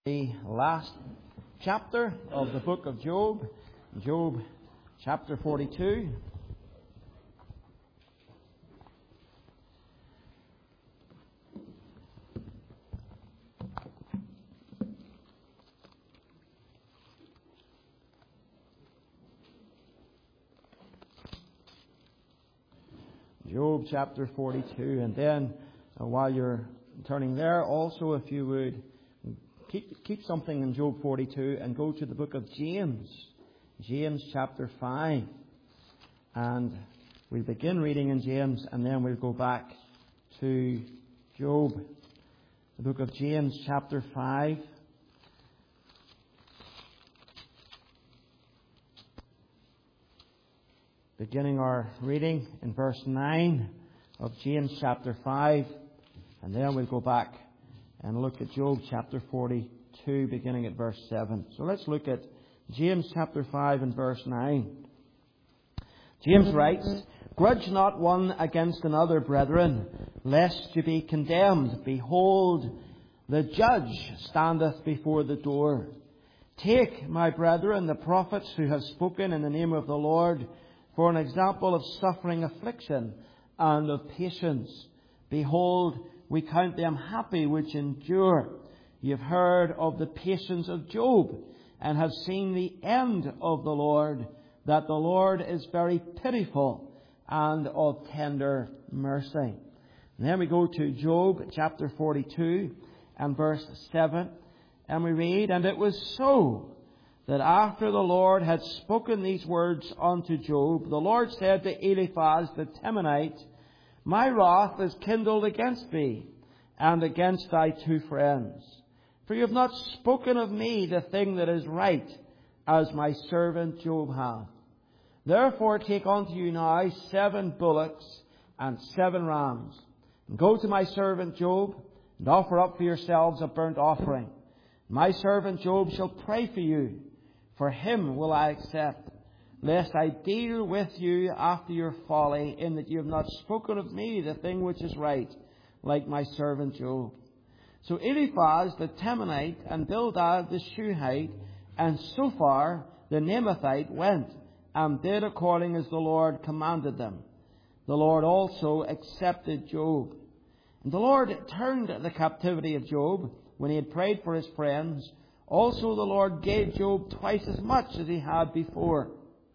The last chapter of the book of Job, Job chapter 42. Job chapter 42, and then while you're turning there, also if you would keep something in Job 42 and go to the book of James, James chapter 5. And we'll begin reading in James and then we'll go back to Job. The book of James chapter 5. Beginning our reading in verse 9 of James chapter 5. And then we'll go back and look at Job chapter 42, beginning at verse 7. So let's look at James chapter 5 and verse 9. James writes, "Grudge not one against another, brethren, lest you be condemned. Behold, the judge standeth before the door. Take, my brethren, the prophets who have spoken in the name of the Lord, for an example of suffering, affliction, and of patience. Behold, we count them happy which endure. You have heard of the patience of Job, and have seen the end of the Lord, that the Lord is very pitiful and of tender mercy." And then we go to Job chapter 42 and verse 7, and we read, "And it was so, that after the Lord had spoken these words unto Job, the Lord said to Eliphaz the Temanite, My wrath is kindled against thee, and against thy two friends. For you have not spoken of me the thing that is right, as my servant Job hath. Therefore take unto you now 7 bullocks and 7 rams, and go to my servant Job, and offer up for yourselves a burnt offering. My servant Job shall pray for you, for him will I accept, lest I deal with you after your folly, in that you have not spoken of me the thing which is right, like my servant Job." So Eliphaz the Temanite, and Bildad the Shuhite, and Zophar the Naamathite went, and did according as the Lord commanded them. The Lord also accepted Job. And the Lord turned the captivity of Job, when he had prayed for his friends. Also the Lord gave Job twice as much as he had before.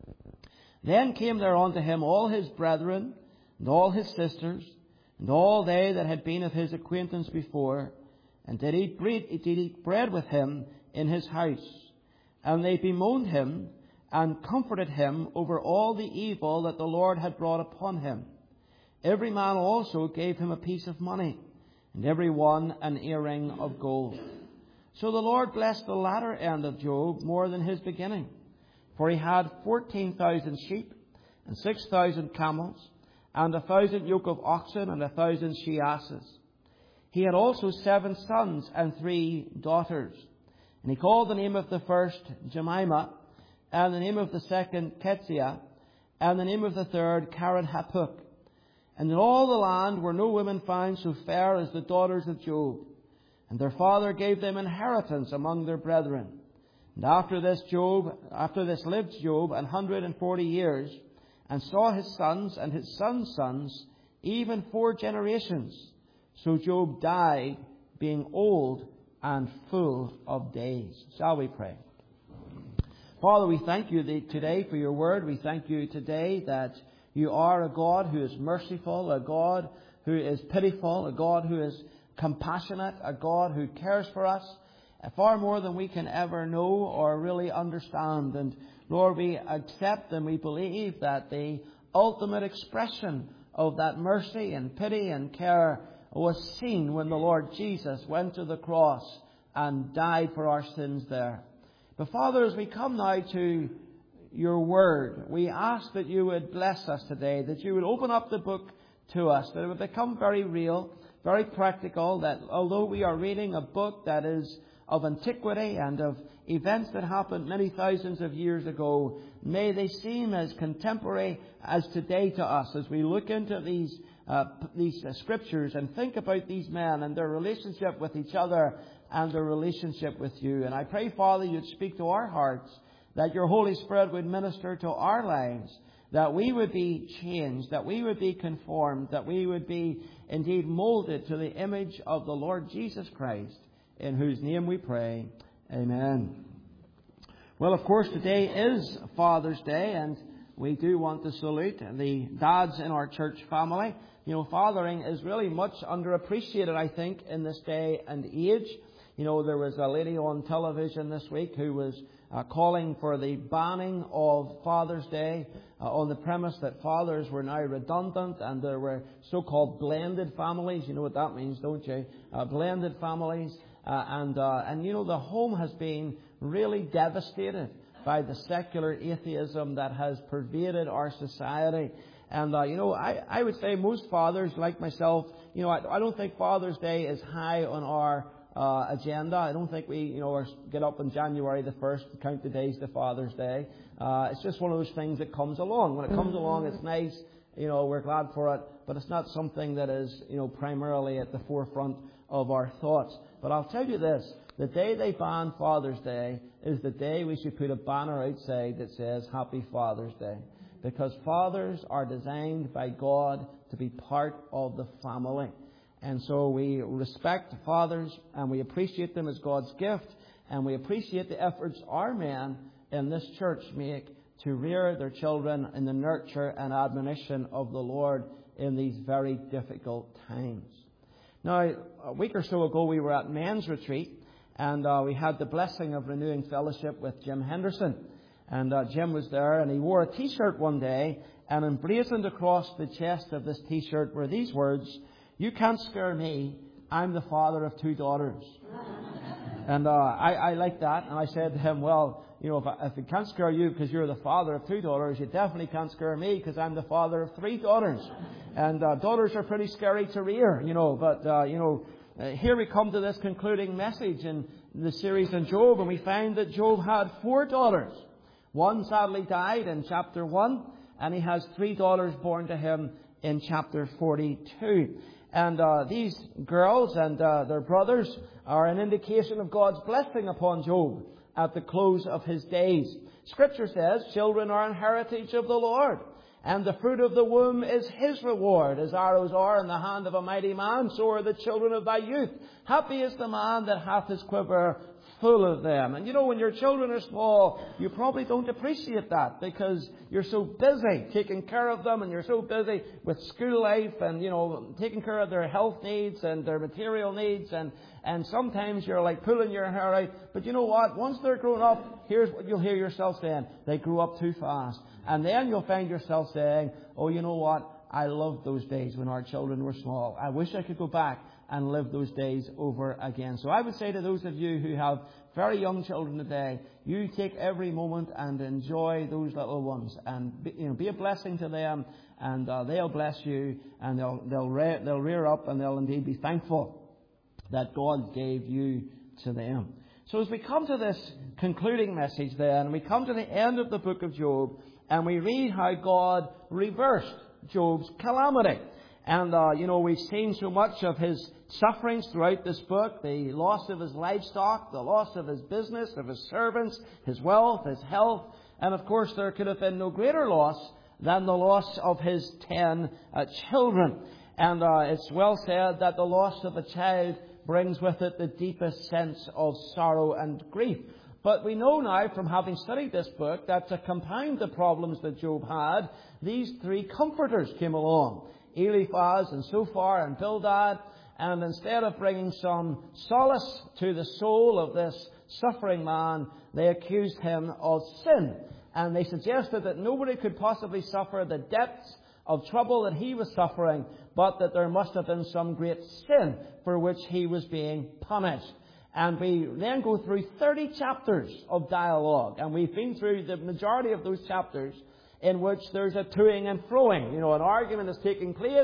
Then came there unto him all his brethren, and all his sisters, and all they that had been of his acquaintance before, and did eat bread with him in his house. And they bemoaned him, and comforted him over all the evil that the Lord had brought upon him. Every man also gave him a piece of money, and every one an earring of gold. So the Lord blessed the latter end of Job more than his beginning. For he had 14,000 sheep, and 6,000 camels, and 1,000 yoke of oxen, and 1,000 she-asses. He had also 7 sons and 3 daughters. And he called the name of the first Jemimah, and the name of the second Keziah, and the name of the third Karen-happuch. And in all the land were no women found so fair as the daughters of Job. And their father gave them inheritance among their brethren. And after this lived Job 140 years, and saw his sons and his sons' sons, even 4 generations. So Job died, being old and full of days." Shall we pray? Father, we thank you today for your word. We thank you today that you are a God who is merciful, a God who is pitiful, a God who is compassionate, a God who cares for us far more than we can ever know or really understand. And Lord, we accept and we believe that the ultimate expression of that mercy and pity and care was seen when the Lord Jesus went to the cross and died for our sins there. But Father, as we come now to your word, we ask that you would bless us today, that you would open up the book to us, that it would become very real, very practical, that although we are reading a book that is of antiquity and of events that happened many thousands of years ago, may they seem as contemporary as today to us as we look into these scriptures and think about these men and their relationship with each other and their relationship with you. And I pray, Father, you'd speak to our hearts, that your Holy Spirit would minister to our lives, that we would be changed, that we would be conformed, that we would be indeed molded to the image of the Lord Jesus Christ, in whose name we pray. Amen. Well, of course, today is Father's Day, and we do want to salute the dads in our church family. You know, fathering is really much underappreciated, I think, in this day and age. You know, there was a lady on television this week who was calling for the banning of Father's Day on the premise that fathers were now redundant and there were so-called blended families. You know what that means, don't you? Blended families. And you know, the home has been really devastated by the secular atheism that has pervaded our society. And, you know, I would say most fathers, like myself, you know, I don't think Father's Day is high on our agenda. I don't think we, you know, get up on January the 1st to count the days to Father's Day. It's just one of those things that comes along. When it comes along, it's nice. You know, we're glad for it. But it's not something that is, you know, primarily at the forefront of our thoughts. But I'll tell you this. The day they ban Father's Day is the day we should put a banner outside that says Happy Father's Day. Because fathers are designed by God to be part of the family. And so we respect fathers and we appreciate them as God's gift. And we appreciate the efforts our men in this church make to rear their children in the nurture and admonition of the Lord in these very difficult times. Now, a week or so ago we were at men's retreat. And we had the blessing of renewing fellowship with Jim Henderson. And Jim was there, and he wore a T-shirt one day, and emblazoned across the chest of this T-shirt were these words: "You can't scare me, I'm the father of 2 daughters." And I liked that, and I said to him, well, you know, if it can't scare you because you're the father of 2 daughters, you definitely can't scare me because I'm the father of 3 daughters. And daughters are pretty scary to rear, you know, but, you know, here we come to this concluding message in the series on Job, and we find that Job had 4 daughters. One sadly died in chapter 1, and he has 3 daughters born to him in chapter 42. And these girls and their brothers are an indication of God's blessing upon Job at the close of his days. Scripture says, "Children are an heritage of the Lord, and the fruit of the womb is his reward. As arrows are in the hand of a mighty man, so are the children of thy youth. Happy is the man that hath his quiver full of them." And you know, when your children are small, you probably don't appreciate that because you're so busy taking care of them, and you're so busy with school life and, you know, taking care of their health needs and their material needs. And sometimes you're like pulling your hair out. But you know what? Once they're grown up, here's what you'll hear yourself saying: they grew up too fast. And then you'll find yourself saying, oh, you know what? I loved those days when our children were small. I wish I could go back and live those days over again. So I would say to those of you who have very young children today, you take every moment and enjoy those little ones, and be a blessing to them, and they'll bless you, and they'll rear up, and they'll indeed be thankful that God gave you to them. So as we come to this concluding message then, we come to the end of the book of Job, and we read how God reversed Job's calamity. And, you know, we've seen so much of his sufferings throughout this book: the loss of his livestock, the loss of his business, of his servants, his wealth, his health. And, of course, there could have been no greater loss than the loss of his 10 children. And it's well said that the loss of a child brings with it the deepest sense of sorrow and grief. But we know now, from having studied this book, that to compound the problems that Job had, these 3 comforters came along: Eliphaz and Zophar and Bildad. And instead of bringing some solace to the soul of this suffering man, they accused him of sin. And they suggested that nobody could possibly suffer the depths of trouble that he was suffering, but that there must have been some great sin for which he was being punished. And we then go through 30 chapters of dialogue. And we've been through the majority of those chapters in which there's a toing and froing. You know, an argument is taking place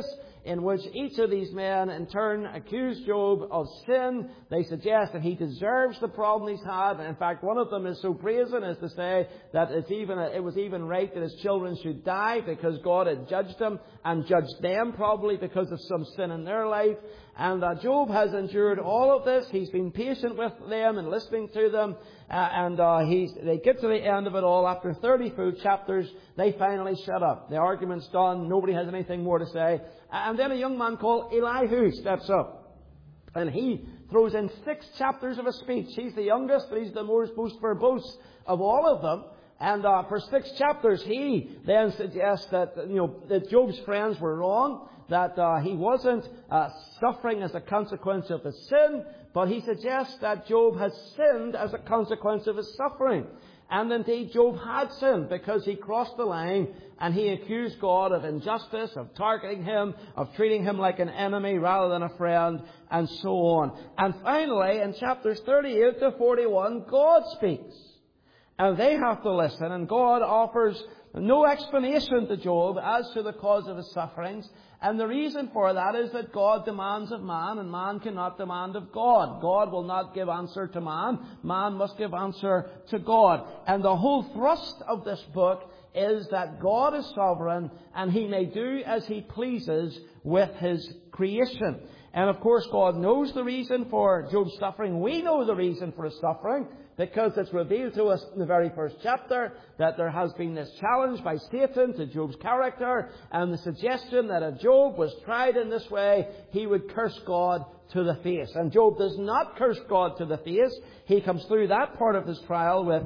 in which each of these men in turn accuse Job of sin. They suggest that he deserves the problem he's had. In fact, one of them is so brazen as to say that it was even right that his children should die because God had judged him and judged them probably because of some sin in their life. And Job has endured all of this. He's been patient with them and listening to them. They get to the end of it all. After 30 full chapters, they finally shut up. The argument's done. Nobody has anything more to say. And then a young man called Elihu steps up. And he throws in 6 chapters of a speech. He's the youngest, but he's the most verbose of all of them. And for 6 chapters, he then suggests that Job's friends were wrong, that he wasn't suffering as a consequence of his sin, but he suggests that Job has sinned as a consequence of his suffering. And indeed, Job had sinned because he crossed the line and he accused God of injustice, of targeting him, of treating him like an enemy rather than a friend, and so on. And finally, in chapters 38 to 41, God speaks. And they have to listen, and God offers no explanation to Job as to the cause of his sufferings. And the reason for that is that God demands of man, and man cannot demand of God. God will not give answer to man. Man must give answer to God. And the whole thrust of this book is that God is sovereign, and He may do as He pleases with His creation. And of course, God knows the reason for Job's suffering. We know the reason for his suffering, because it's revealed to us in the very first chapter that there has been this challenge by Satan to Job's character, and the suggestion that if Job was tried in this way, he would curse God to the face. And Job does not curse God to the face. He comes through that part of his trial with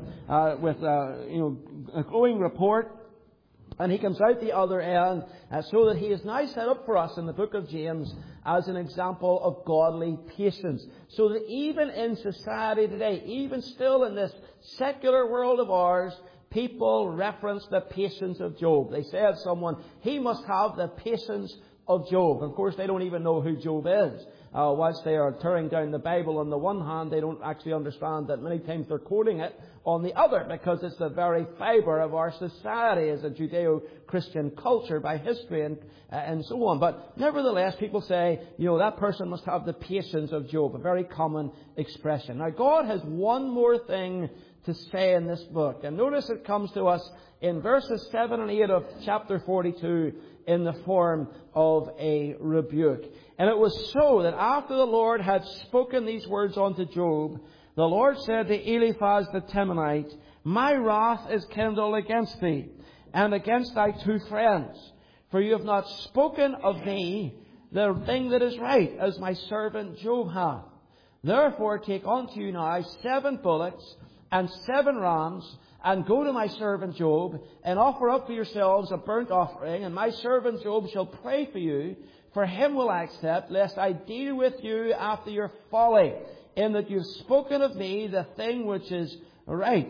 a glowing report. And he comes out the other end so that he is now set up for us in the book of James as an example of godly patience. So that even in society today, even still in this secular world of ours, people reference the patience of Job. They say of someone, he must have the patience of Job. Of course, they don't even know who Job is. Whilst they are tearing down the Bible on the one hand, they don't actually understand that many times they're quoting it on the other, because it's the very fibre of our society as a Judeo-Christian culture by history and so on. But nevertheless, people say, that person must have the patience of Job, a very common expression. Now, God has one more thing to say in this book. And notice it comes to us in verses 7 and 8 of chapter 42 in the form of a rebuke. And it was so that after the Lord had spoken these words unto Job, the Lord said to Eliphaz the Temanite, My wrath is kindled against thee, and against thy 2 friends, for you have not spoken of me the thing that is right, as my servant Job hath. Therefore take unto you now 7 bullocks and 7 rams, and go to my servant Job, and offer up for yourselves a burnt offering, and my servant Job shall pray for you, for him will I accept, lest I deal with you after your folly, in that you've spoken of me the thing which is right.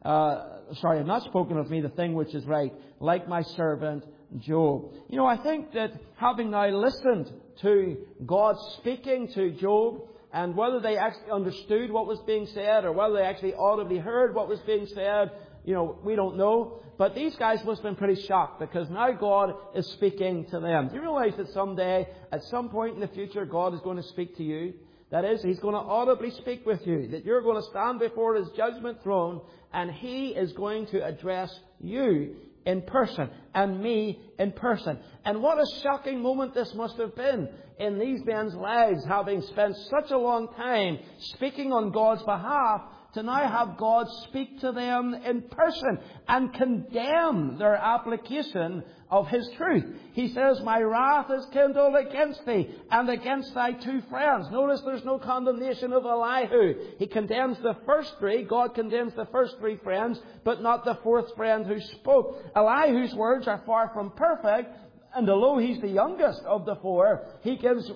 I've not spoken of me the thing which is right, like my servant Job. I think that having now listened to God speaking to Job, and whether they actually understood what was being said, or whether they actually audibly heard what was being said, we don't know. But these guys must have been pretty shocked, because now God is speaking to them. Do you realize that someday, at some point in the future, God is going to speak to you? That is, He's going to audibly speak with you. That you're going to stand before His judgment throne, and He is going to address you in person, and me in person. And what a shocking moment this must have been in these men's lives, having spent such a long time speaking on God's behalf, to now have God speak to them in person and condemn their application of His truth. He says, My wrath is kindled against thee and against thy 2 friends. Notice there's no condemnation of Elihu. He condemns the first 3. God condemns the first 3 friends, but not the 4th friend who spoke. Elihu's words are far from perfect, and although he's the youngest of the 4, he gives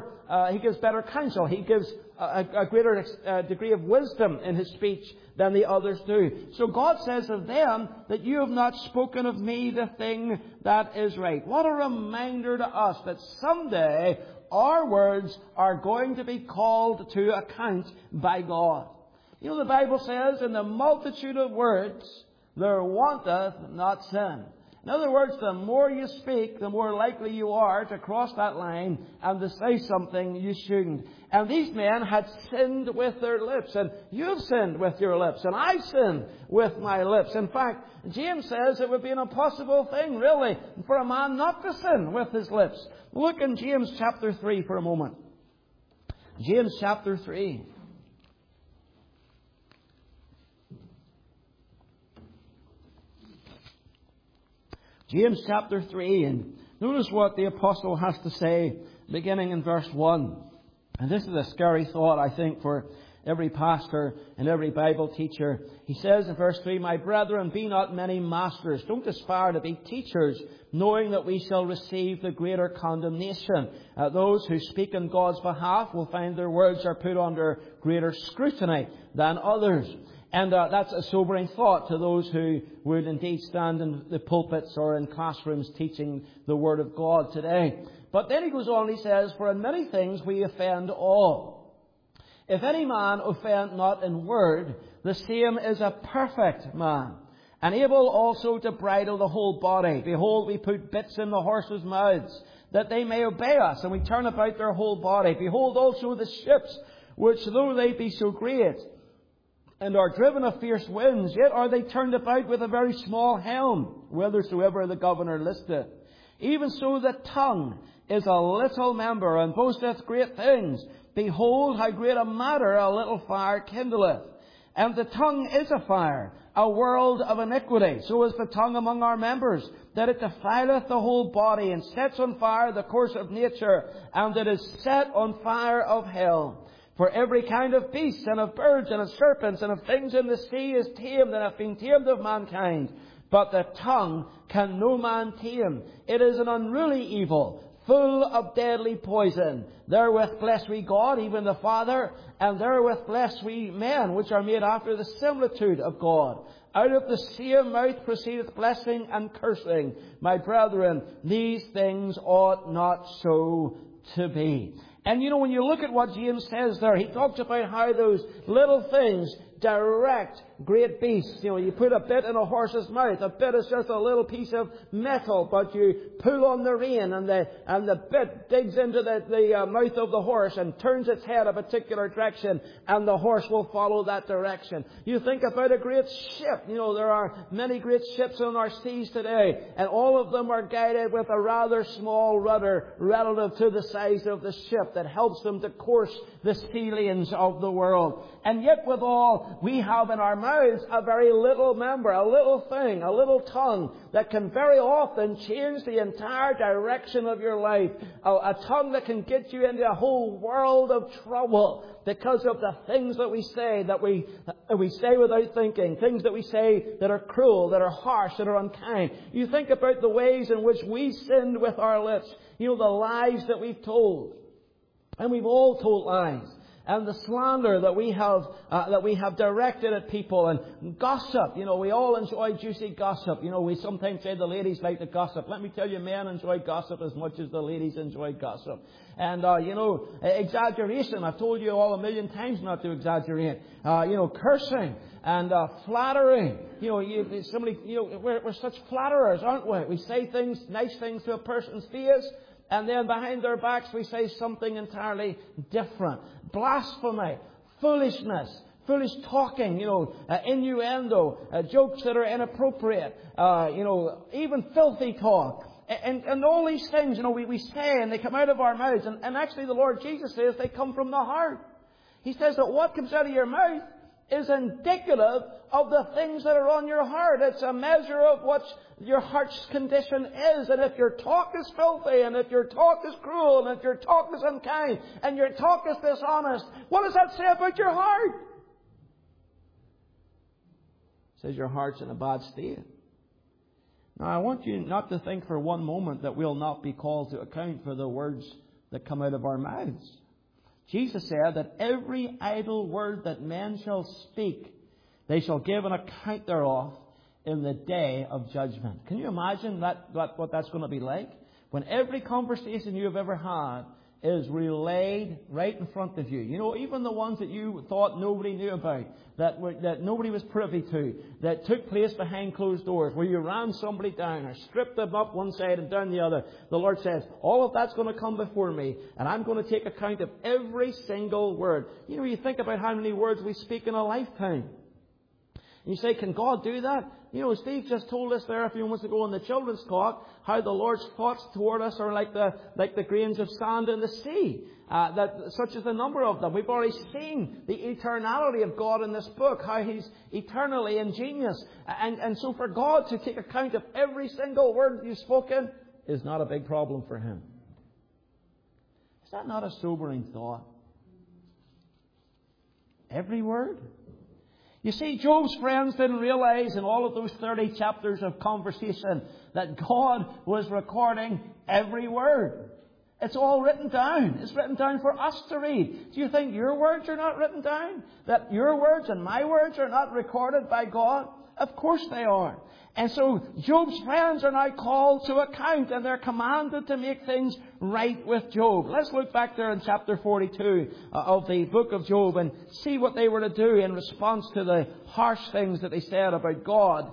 better counsel. He gives a greater degree of wisdom in his speech than the others do. So God says of them that you have not spoken of me the thing that is right. What a reminder to us that someday our words are going to be called to account by God. The Bible says, in the multitude of words there wanteth not sin. In other words, the more you speak, the more likely you are to cross that line and to say something you shouldn't. And these men had sinned with their lips. And you've sinned with your lips. And I sinned with my lips. In fact, James says it would be an impossible thing, really, for a man not to sin with his lips. Look in James chapter 3 for a moment. James chapter 3. James chapter 3, and notice what the apostle has to say, beginning in verse 1. And this is a scary thought, I think, for every pastor and every Bible teacher. He says in verse 3, "My brethren, be not many masters. Don't aspire to be teachers, knowing that we shall receive the greater condemnation. Those who speak in God's behalf will find their words are put under greater scrutiny than others." And that's a sobering thought to those who would indeed stand in the pulpits or in classrooms teaching the Word of God today. But then he goes on, he says, "For in many things we offend all. If any man offend not in word, the same is a perfect man, and able also to bridle the whole body. Behold, we put bits in the horses' mouths, that they may obey us, and we turn about their whole body. Behold also the ships, which though they be so great, and are driven of fierce winds, yet are they turned about with a very small helm, whithersoever the governor listeth. Even so the tongue is a little member, and boasteth great things. Behold, how great a matter a little fire kindleth. And the tongue is a fire, a world of iniquity. So is the tongue among our members, that it defileth the whole body, and sets on fire the course of nature, and it is set on fire of hell. For every kind of beast, and of birds, and of serpents, and of things in the sea is tamed, and have been tamed of mankind. But the tongue can no man tame. It is an unruly evil, full of deadly poison. Therewith bless we God, even the Father, and therewith bless we men, which are made after the similitude of God. Out of the same mouth proceedeth blessing and cursing. My brethren, these things ought not so to be." And you know, when you look at what James says there, he talks about how those little things direct great beasts. You know, you put a bit in a horse's mouth. A bit is just a little piece of metal, but you pull on the rein, and the bit digs into the mouth of the horse and turns its head a particular direction, and the horse will follow that direction. You think about a great ship. You know, there are many great ships on our seas today, and all of them are guided with a rather small rudder relative to the size of the ship that helps them to course the sea lanes of the world. And yet withal, we have in our mouths a very little member, a little thing, a little tongue that can very often change the entire direction of your life. A tongue that can get you into a whole world of trouble because of the things that we say, that we say without thinking, things that we say that are cruel, that are harsh, that are unkind. You think about the ways in which we sinned with our lips. You know, the lies that we've told. And we've all told lies. And the slander that we have directed at people, and gossip. You know, we all enjoy juicy gossip. You know, we sometimes say the ladies like to gossip. Let me tell you, men enjoy gossip as much as the ladies enjoy gossip. And, you know, exaggeration. I've told you all a million times not to exaggerate. You know, cursing and flattery. You know, we're such flatterers, aren't we? We say things, nice things to a person's face, and then behind their backs we say something entirely different. Blasphemy, foolishness, foolish talking, you know, innuendo, jokes that are inappropriate, you know, even filthy talk. And all these things, you know, we say and they come out of our mouths. And actually the Lord Jesus says they come from the heart. He says that what comes out of your mouth is indicative of the things that are on your heart. It's a measure of what your heart's condition is. And if your talk is filthy, and if your talk is cruel, and if your talk is unkind, and your talk is dishonest, what does that say about your heart? It says your heart's in a bad state. Now, I want you not to think for one moment that we'll not be called to account for the words that come out of our mouths. Jesus said that every idle word that men shall speak, they shall give an account thereof in the day of judgment. Can you imagine what that's going to be like? When every conversation you have ever had is relayed right in front of you. You know, even the ones that you thought nobody knew about, that nobody was privy to, that took place behind closed doors, where you ran somebody down or stripped them up one side and down the other. The Lord says, all of that's going to come before me, and I'm going to take account of every single word. You know, you think about how many words we speak in a lifetime. And you say, can God do that? You know, Steve just told us there a few months ago in the children's talk how the Lord's thoughts toward us are like the grains of sand in the sea. That such is the number of them. We've already seen the eternality of God in this book, how He's eternally ingenious. And so for God to take account of every single word you've spoken is not a big problem for Him. Is that not a sobering thought? Every word? You see, Job's friends didn't realize in all of those 30 chapters of conversation that God was recording every word. It's all written down. It's written down for us to read. Do you think your words are not written down? That your words and my words are not recorded by God? Of course they are. And so Job's friends are now called to account, and they're commanded to make things right with Job. Let's look back there in chapter 42 of the book of Job and see what they were to do in response to the harsh things that they said about God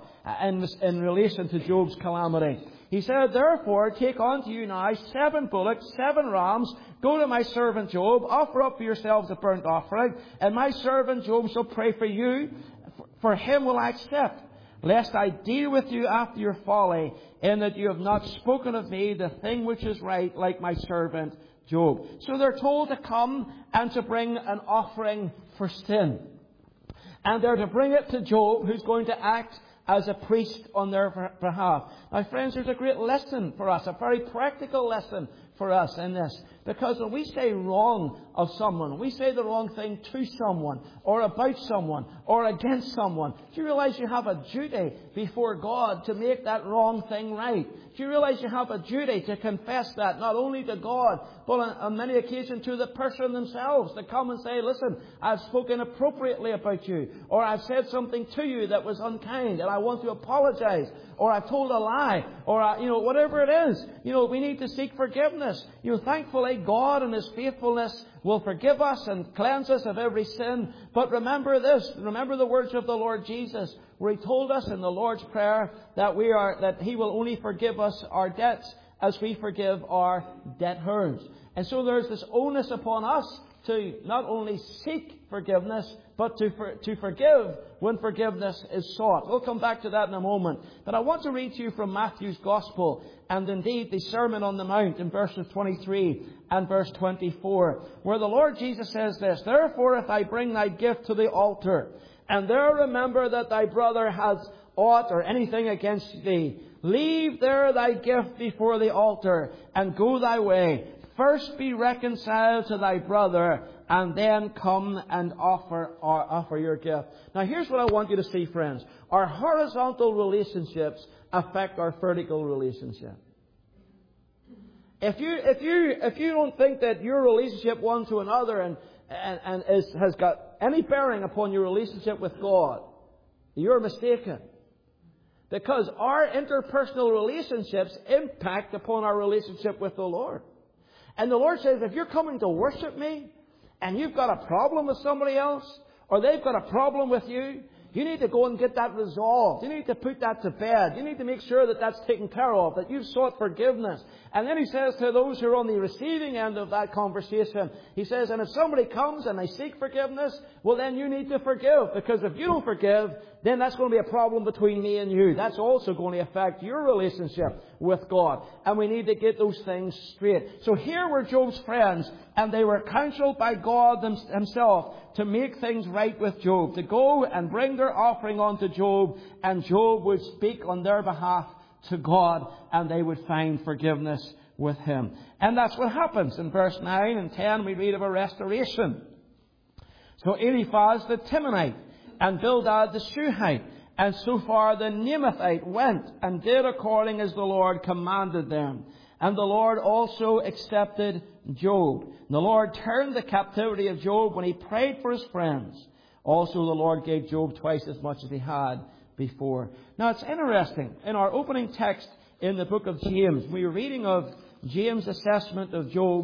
in relation to Job's calamity. He said, therefore, take unto you now 7 bullocks, 7 rams, go to my servant Job, offer up for yourselves a burnt offering, and my servant Job shall pray for you, for him will I accept. Lest I deal with you after your folly, in that you have not spoken of me the thing which is right, like my servant Job. So they're told to come and to bring an offering for sin. And they're to bring it to Job, who's going to act as a priest on their behalf. Now, friends, there's a great lesson for us, a very practical lesson for us in this. Because when we say wrong of someone, when we say the wrong thing to someone, or about someone, or against someone, do you realize you have a duty before God to make that wrong thing right? Do you realize you have a duty to confess that, not only to God, but on many occasions to the person themselves, to come and say, listen, I've spoken appropriately about you, or I've said something to you that was unkind, and I want to apologize, or I've told a lie, or, whatever it is. We need to seek forgiveness. Thankfully, God in His faithfulness will forgive us and cleanse us of every sin. But remember this, remember the words of the Lord Jesus, where He told us in the Lord's Prayer that He will only forgive us our debts as we forgive our debtors. And so there's this onus upon us to not only seek forgiveness, but to forgive when forgiveness is sought. We'll come back to that in a moment. But I want to read to you from Matthew's Gospel, and indeed the Sermon on the Mount in verses 23 and verse 24, where the Lord Jesus says this, therefore if I bring thy gift to the altar, and there remember that thy brother has aught or anything against thee, leave there thy gift before the altar, and go thy way. First be reconciled to thy brother, and then come and offer your gift. Now here's what I want you to see, friends. Our horizontal relationships affect our vertical relationship. If you don't think that your relationship one to another has got any bearing upon your relationship with God, you're mistaken. Because our interpersonal relationships impact upon our relationship with the Lord. And the Lord says, if you're coming to worship me, and you've got a problem with somebody else, or they've got a problem with you, you need to go and get that resolved. You need to put that to bed. You need to make sure that that's taken care of, that you've sought forgiveness. And then He says to those who are on the receiving end of that conversation, He says, and if somebody comes and they seek forgiveness, well then you need to forgive. Because if you don't forgive, then that's going to be a problem between me and you. That's also going to affect your relationship with God. And we need to get those things straight. So here were Job's friends, and they were counseled by God Himself to make things right with Job, to go and bring their offering unto Job, and Job would speak on their behalf to God, and they would find forgiveness with Him. And that's what happens. In verse 9 and 10 we read of a restoration. So Eliphaz the Temanite, and Bildad the Shuhite, and Zophar the Naamathite went and did according as the Lord commanded them. And the Lord also accepted Job. And the Lord turned the captivity of Job when he prayed for his friends. Also the Lord gave Job twice as much as he had before. Now it's interesting. In our opening text in the book of James, we were reading of James' assessment of Job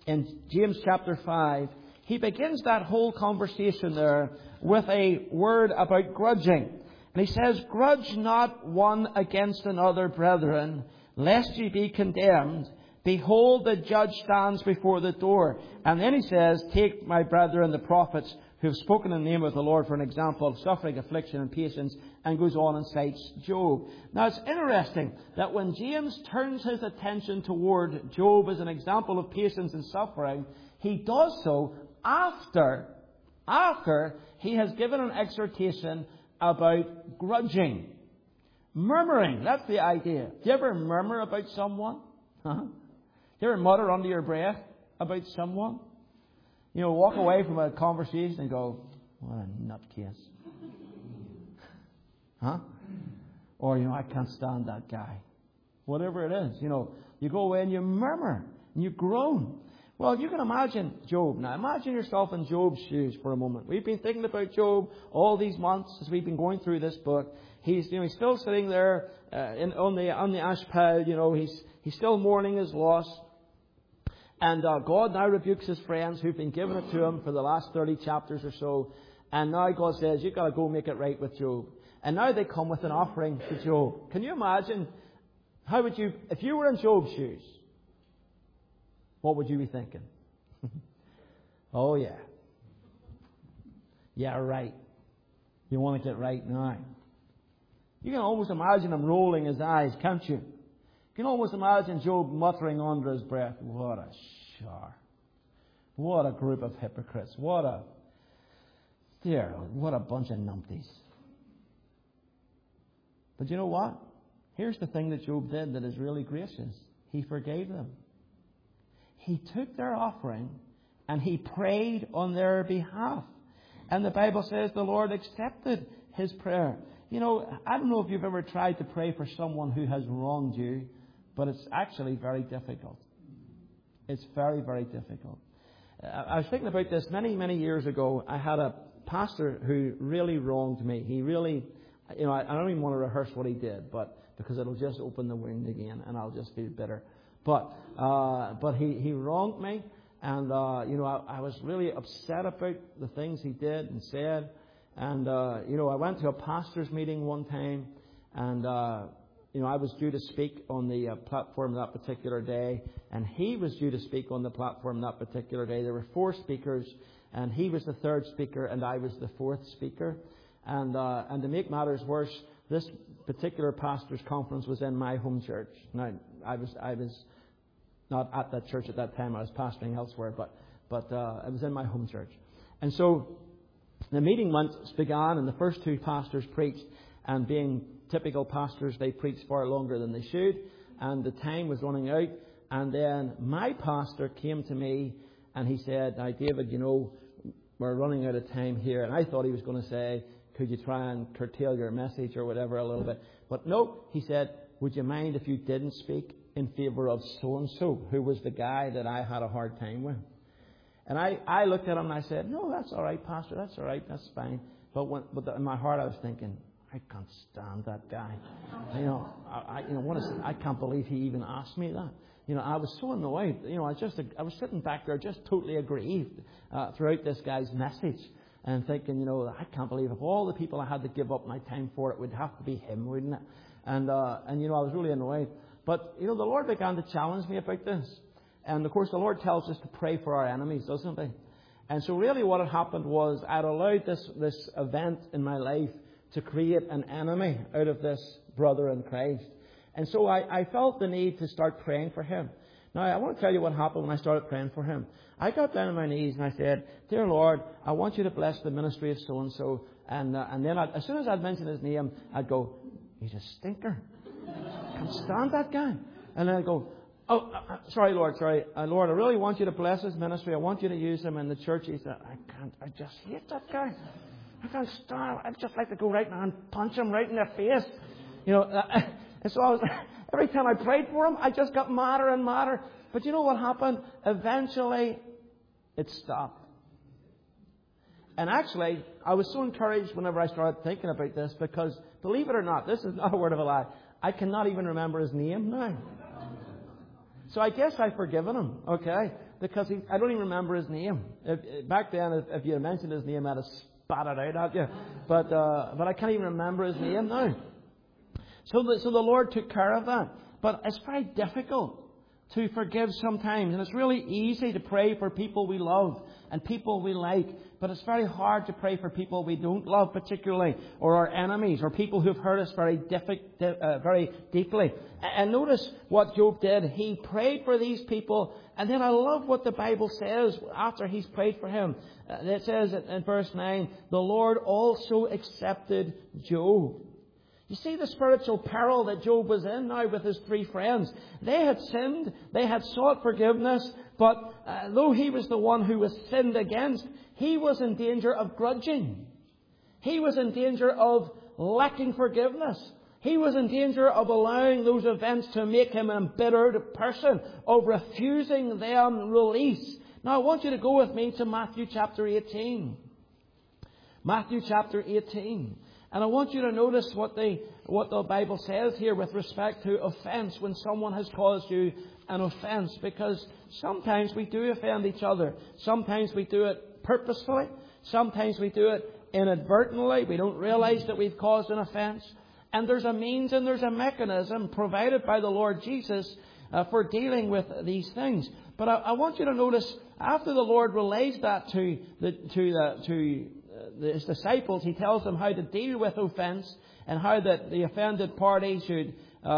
in James chapter 5, he begins that whole conversation there with a word about grudging. And he says, "Grudge not one against another, brethren, lest ye be condemned. Behold, the judge stands before the door." And then he says, "Take my brethren, the prophets, who have spoken in the name of the Lord for an example of suffering, affliction, and patience," and goes on and cites Job. Now, it's interesting that when James turns his attention toward Job as an example of patience and suffering, he does so after he has given an exhortation about grudging. Murmuring, that's the idea. Do you ever murmur about someone? Do you ever mutter under your breath about someone? You know, walk away from a conversation and go, "What a nutcase." Or, I can't stand that guy. Whatever it is, you go away and you murmur and you groan. Well, you can imagine Job. Now, imagine yourself in Job's shoes for a moment. We've been thinking about Job all these months as we've been going through this book. He's still sitting there on the ash pile. He's still mourning his loss. And God now rebukes his friends who've been giving it to him for the last 30 chapters or so. And now God says, "You've got to go make it right with Job." And now they come with an offering to Job. Can you imagine? How would you, if you were in Job's shoes, what would you be thinking? Oh, yeah. Yeah, right. You want to get right now. You can almost imagine him rolling his eyes, can't you? You can almost imagine Job muttering under his breath, "What a shar. What a group of hypocrites. What a bunch of numpties." But you know what? Here's the thing that Job did that is really gracious. He forgave them. He took their offering and he prayed on their behalf. And the Bible says the Lord accepted his prayer. I don't know if you've ever tried to pray for someone who has wronged you, but it's actually very difficult. It's very, very difficult. I was thinking about this many, many years ago. I had a pastor who really wronged me. He really, I don't even want to rehearse what he did, but because it'll just open the wound again and I'll just feel bitter. But he wronged me, and I was really upset about the things he did and said. And I went to a pastor's meeting one time, and I was due to speak on the platform that particular day, and he was due to speak on the platform that particular day. There were 4 speakers, and he was the 3rd speaker, and I was the 4th speaker. And to make matters worse, this particular pastor's conference was in my home church. Now, I was not at that church at that time. I was pastoring elsewhere, but it was in my home church. And so the meeting began, and the first 2 pastors preached, and being typical pastors, they preached far longer than they should, and the time was running out. And then my pastor came to me and he said, "Now, David, we're running out of time here." And I thought he was going to say, "Could you try and curtail your message or whatever a little bit?" But no, he said, "Would you mind if you didn't speak in favour of so-and-so, who was the guy that I had a hard time with?" And I looked at him and I said, "No, that's all right, Pastor, that's all right, that's fine." But in my heart I was thinking, I can't stand that guy. I can't believe he even asked me that. I was so annoyed. I was sitting back there just totally aggrieved throughout this guy's message, and thinking, I can't believe of all the people I had to give up my time for, it would have to be him, wouldn't it? And I was really annoyed. But the Lord began to challenge me about this. And of course, the Lord tells us to pray for our enemies, doesn't he? And so really what had happened was I'd allowed this event in my life to create an enemy out of this brother in Christ. And so I felt the need to start praying for him. Now, I want to tell you what happened when I started praying for him. I got down on my knees and I said, "Dear Lord, I want you to bless the ministry of so-and-so." And then as soon as I'd mention his name, I'd go, "He's a stinker. I can't stand that guy." And then I'd go, "Sorry, Lord, sorry. Lord, I really want you to bless his ministry. I want you to use him in the church." He said, I just hate that guy. I can't stand him. I'd just like to go right now and punch him right in the face. And so every time I prayed for him, I just got madder and madder. But you know what happened? Eventually, it stopped. And actually, I was so encouraged whenever I started thinking about this, because believe it or not, this is not a word of a lie, I cannot even remember his name now. So I guess I've forgiven him, okay? because I don't even remember his name. Back then, if you had mentioned his name, I'd have spat it out at you. But I can't even remember his name now. So the Lord took care of that. But it's very difficult to forgive sometimes. And it's really easy to pray for people we love and people we like. But it's very hard to pray for people we don't love particularly, or our enemies, or people who've hurt us very deeply. And notice what Job did. He prayed for these people. And then I love what the Bible says after he's prayed for him. It says in verse 9, the Lord also accepted Job. You see the spiritual peril that Job was in now with his 3 friends. They had sinned. They had sought forgiveness. But though he was the one who was sinned against, he was in danger of grudging. He was in danger of lacking forgiveness. He was in danger of allowing those events to make him an embittered person, of refusing them release. Now I want you to go with me to Matthew chapter 18. Matthew chapter 18. And I want you to notice what the Bible says here with respect to offence when someone has caused you an offence. Because sometimes we do offend each other. Sometimes we do it purposefully. Sometimes we do it inadvertently. We don't realise that we've caused an offence. And there's a means and there's a mechanism provided by the Lord Jesus for dealing with these things. But I want you to notice, after the Lord relays that to his disciples, he tells them how to deal with offence and how that the offended party should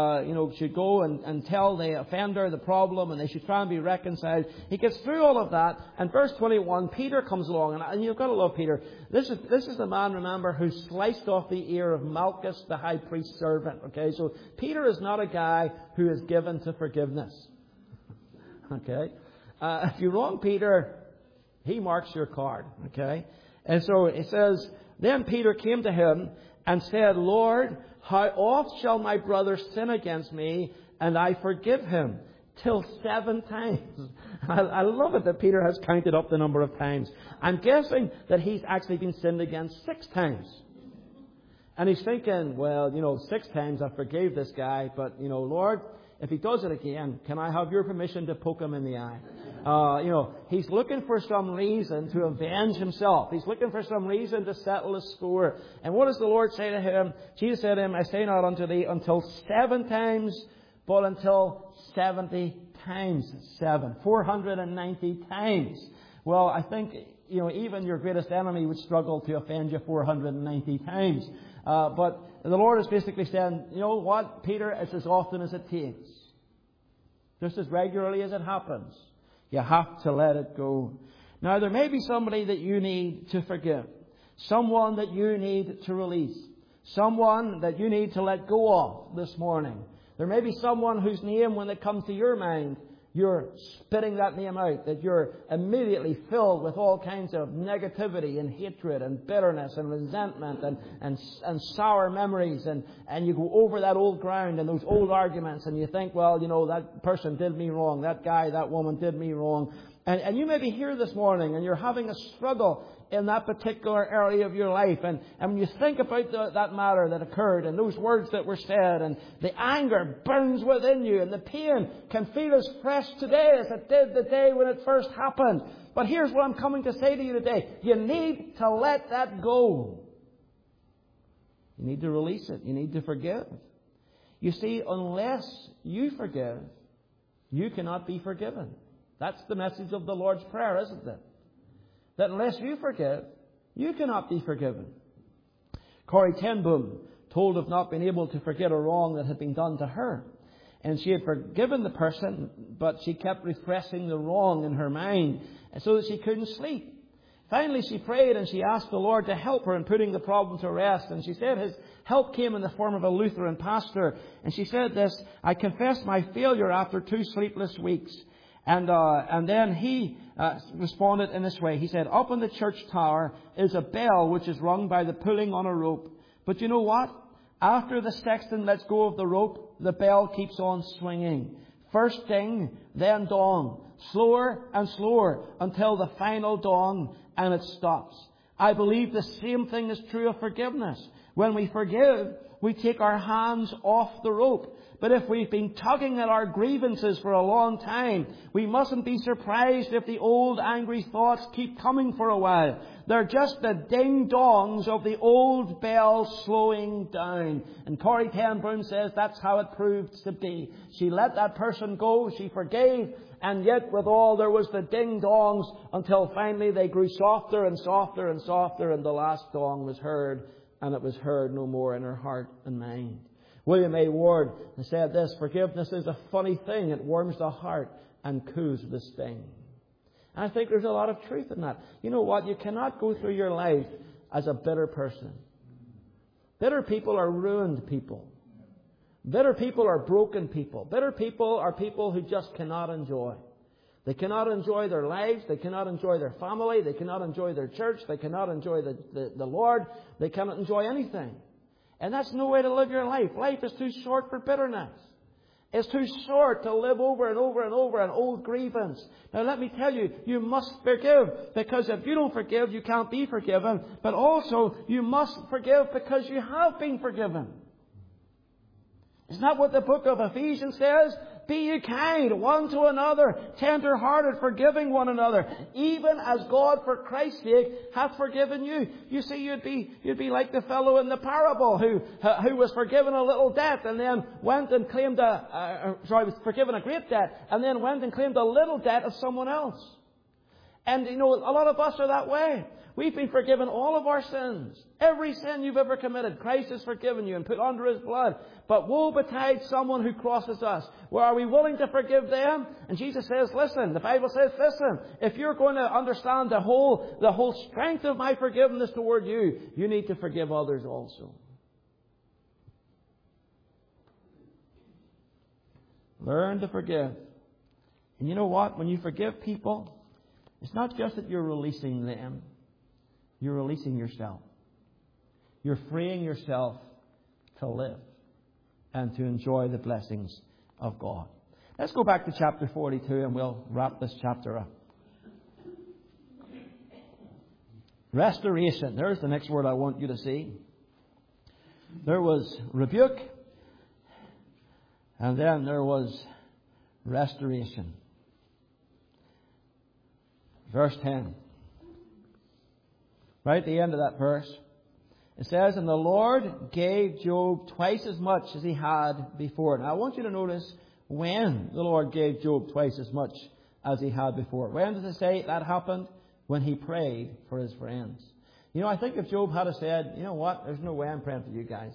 go and tell the offender the problem, and they should try and be reconciled. He gets through all of that, and verse 21, Peter comes along, and you've got to love Peter. This is the man, remember, who sliced off the ear of Malchus, the high priest's servant. Okay, so Peter is not a guy who is given to forgiveness. Okay, if you wrong Peter, he marks your card. Okay. And so it says, then Peter came to him and said, Lord, how oft shall my brother sin against me and I forgive him? Till 7 times. I love it that Peter has counted up the number of times. I'm guessing that he's actually been sinned against 6 times. And he's thinking, well, 6 times I forgave this guy, but, Lord, if he does it again, can I have your permission to poke him in the eye? He's looking for some reason to avenge himself. He's looking for some reason to settle a score. And what does the Lord say to him? Jesus said to him, I say not unto thee until 7 times, but until 70 times 7. 490 times. Well, I think, even your greatest enemy would struggle to offend you 490 times. But the Lord is basically saying, you know what, Peter, it's as often as it takes. Just as regularly as it happens. You have to let it go. Now, there may be somebody that you need to forgive. Someone that you need to release. Someone that you need to let go of this morning. There may be someone whose name, when it comes to your mind, you're spitting that name out, that you're immediately filled with all kinds of negativity and hatred and bitterness and resentment and sour memories, and you go over that old ground and those old arguments, and you think, well, that person did me wrong, that guy, that woman did me wrong. And you may be here this morning and you're having a struggle in that particular area of your life. And when you think about that matter that occurred and those words that were said, and the anger burns within you and the pain can feel as fresh today as it did the day when it first happened. But here's what I'm coming to say to you today. You need to let that go. You need to release it. You need to forgive. You see, unless you forgive, you cannot be forgiven. That's the message of the Lord's Prayer, isn't it? That unless you forgive, you cannot be forgiven. Corrie ten Boom told of not being able to forget a wrong that had been done to her. And she had forgiven the person, but she kept refreshing the wrong in her mind so that she couldn't sleep. Finally, she prayed and she asked the Lord to help her in putting the problem to rest. And she said his help came in the form of a Lutheran pastor. And she said this, I confessed my failure after 2 sleepless weeks. And then he responded in this way. He said, up in the church tower is a bell which is rung by the pulling on a rope. But you know what? After the sexton lets go of the rope, the bell keeps on swinging. First ding, then dong. Slower and slower until the final dong, and it stops. I believe the same thing is true of forgiveness. When we forgive, we take our hands off the rope. But if we've been tugging at our grievances for a long time, we mustn't be surprised if the old angry thoughts keep coming for a while. They're just the ding-dongs of the old bell slowing down. And Corrie ten Boom says that's how it proved to be. She let that person go, she forgave, and yet with all there was the ding-dongs until finally they grew softer and softer and softer, and the last dong was heard, and it was heard no more in her heart and mind. William A. Ward said this: forgiveness is a funny thing. It warms the heart and cools the sting. And I think there's a lot of truth in that. You know what? You cannot go through your life as a bitter person. Bitter people are ruined people. Bitter people are broken people. Bitter people are people who just cannot enjoy. They cannot enjoy their lives. They cannot enjoy their family. They cannot enjoy their church. They cannot enjoy the Lord. They cannot enjoy anything. And that's no way to live your life. Life is too short for bitterness. It's too short to live over and over and over an old grievance. Now let me tell you, you must forgive. Because if you don't forgive, you can't be forgiven. But also, you must forgive because you have been forgiven. Isn't that what the book of Ephesians says? Be ye kind one to another, tender-hearted, forgiving one another, even as God for Christ's sake hath forgiven you. You see, you'd be like the fellow in the parable who was forgiven a little debt and then went and claimed was forgiven a great debt and then went and claimed a little debt of someone else. And you know, a lot of us are that way. We've been forgiven all of our sins. Every sin you've ever committed, Christ has forgiven you and put under His blood. But woe betide someone who crosses us. Well, are we willing to forgive them? And Jesus says, listen, the Bible says, listen, if you're going to understand the whole strength of my forgiveness toward you, you need to forgive others also. Learn to forgive. And you know what? When you forgive people, it's not just that you're releasing them. You're releasing yourself. You're freeing yourself to live and to enjoy the blessings of God. Let's go back to chapter 42 and we'll wrap this chapter up. Restoration. There's the next word I want you to see. There was rebuke, and then there was restoration. Verse 10. Right at the end of that verse, it says, and the Lord gave Job twice as much as he had before. Now I want you to notice when the Lord gave Job twice as much as he had before. When does it say that happened? When he prayed for his friends. You know, I think if Job had said, you know what, there's no way I'm praying for you guys,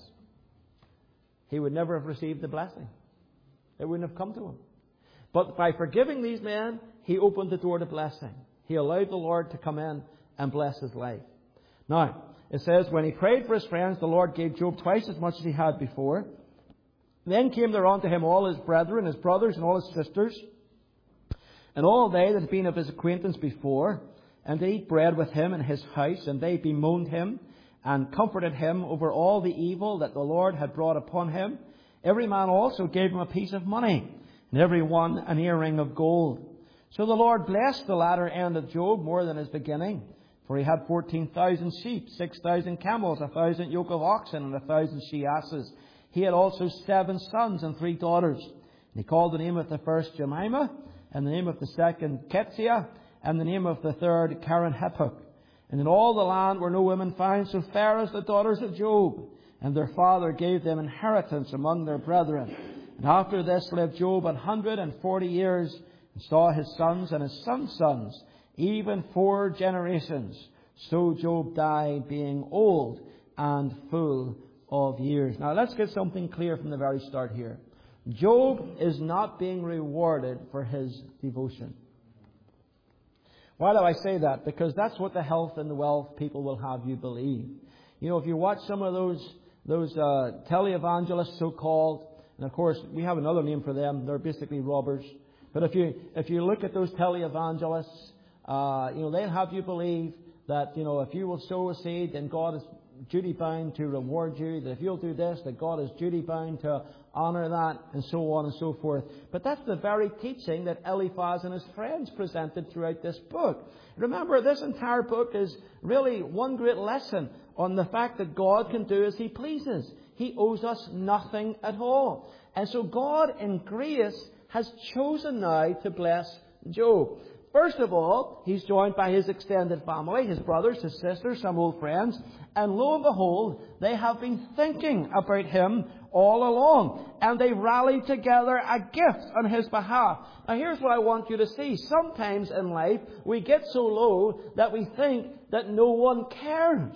he would never have received the blessing. It wouldn't have come to him. But by forgiving these men, he opened the door to blessing. He allowed the Lord to come in and bless his life. Now, it says, when he prayed for his friends, the Lord gave Job twice as much as he had before. Then came there unto him all his brethren, his brothers, and all his sisters, and all they that had been of his acquaintance before, and did eat bread with him in his house, and they bemoaned him, and comforted him over all the evil that the Lord had brought upon him. Every man also gave him a piece of money, and every one an earring of gold. So the Lord blessed the latter end of Job more than his beginning. For he had 14,000 sheep, 6,000 camels, 1,000 yoke of oxen, and 1,000 she-asses. He had also 7 sons and 3 daughters. And he called the name of the first Jemimah, and the name of the second Ketziah, and the name of the third Karen-Happuch. And in all the land were no women found so fair as the daughters of Job. And their father gave them inheritance among their brethren. And after this lived Job 140 years, and saw his sons and his sons' sons, even 4 generations. So Job died, being old and full of years. Now let's get something clear from the very start here. Job is not being rewarded for his devotion. Why do I say that? Because that's what the health and the wealth people will have you believe. You know, if you watch some of those televangelists, so-called, and of course we have another name for them, they're basically robbers. But if you look at those televangelists, they'll have you believe that, if you will sow a seed, then God is duty bound to reward you. That if you'll do this, that God is duty bound to honour that, and so on and so forth. But that's the very teaching that Eliphaz and his friends presented throughout this book. Remember, this entire book is really one great lesson on the fact that God can do as He pleases. He owes us nothing at all. And so God in grace has chosen now to bless Job. First of all, he's joined by his extended family, his brothers, his sisters, some old friends. And lo and behold, they have been thinking about him all along. And they rallied together a gift on his behalf. Now here's what I want you to see. Sometimes in life, we get so low that we think that no one cares.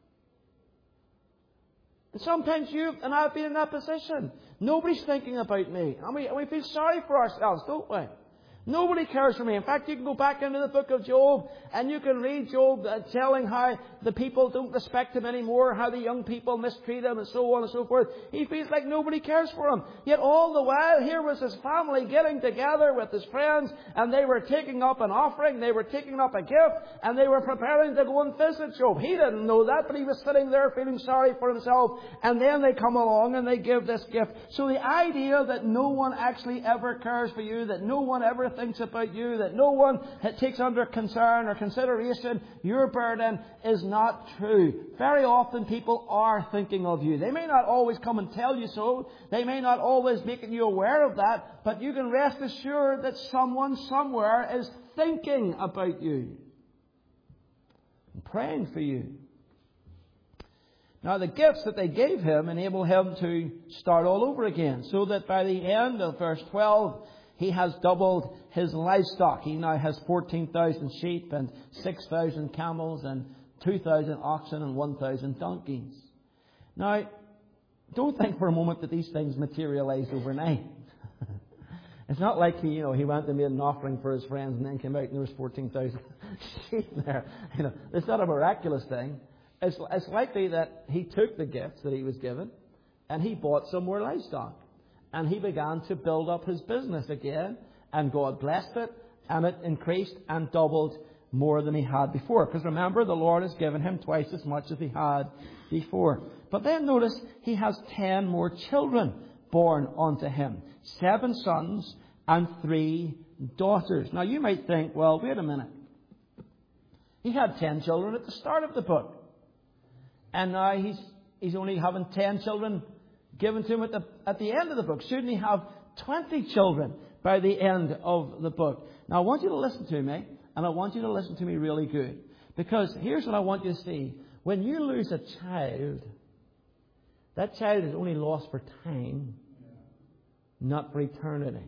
And sometimes you and I have been in that position. Nobody's thinking about me. And we feel sorry for ourselves, don't we? Nobody cares for me. In fact, you can go back into the book of Job and you can read Job telling how the people don't respect him anymore, how the young people mistreat him and so on and so forth. He feels like nobody cares for him. Yet all the while, here was his family getting together with his friends and they were taking up an offering, they were taking up a gift, and they were preparing to go and visit Job. He didn't know that, but he was sitting there feeling sorry for himself. And then they come along and they give this gift. So the idea that no one actually ever cares for you, that no one ever thinks about you, that no one takes under concern or consideration your burden is not true. Very often people are thinking of you. They may not always come and tell you so. They may not always make you aware of that. But you can rest assured that someone somewhere is thinking about you and praying for you. Now the gifts that they gave him enable him to start all over again. So that by the end of verse 12, he has doubled his livestock. He now has 14,000 sheep and 6,000 camels and 2,000 oxen and 1,000 donkeys. Now, don't think for a moment that these things materialized overnight. It's not like he went and made an offering for his friends and then came out and there was 14,000 sheep there. It's not a miraculous thing. It's likely that he took the gifts that he was given and he bought some more livestock. And he began to build up his business again. And God blessed it. And it increased and doubled more than he had before. Because remember, the Lord has given him twice as much as he had before. But then notice, he has 10 more children born unto him. 7 sons and 3 daughters. Now you might think, well, wait a minute. He had 10 children at the start of the book. And now he's only having 10 children given to him at the end of the book. Shouldn't he have 20 children by the end of the book? Now I want you to listen to me, and I want you to listen to me really good. Because here's what I want you to see. When you lose a child, that child is only lost for time, not for eternity.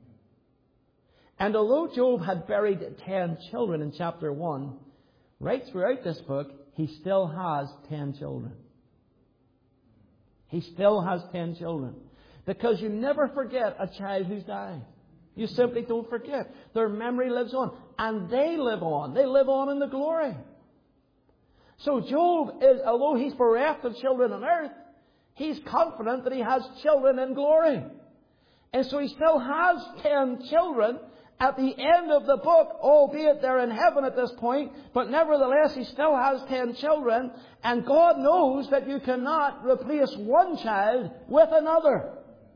And although Job had buried 10 children in chapter 1, right throughout this book, he still has 10 children. He still has 10 children. Because you never forget a child who's died. You simply don't forget. Their memory lives on. And they live on. They live on in the glory. So Job is, although he's bereft of children on earth, he's confident that he has children in glory. And so he still has 10 children at the end of the book, albeit they're in heaven at this point, but nevertheless he still has 10 children, and God knows that you cannot replace one child with another.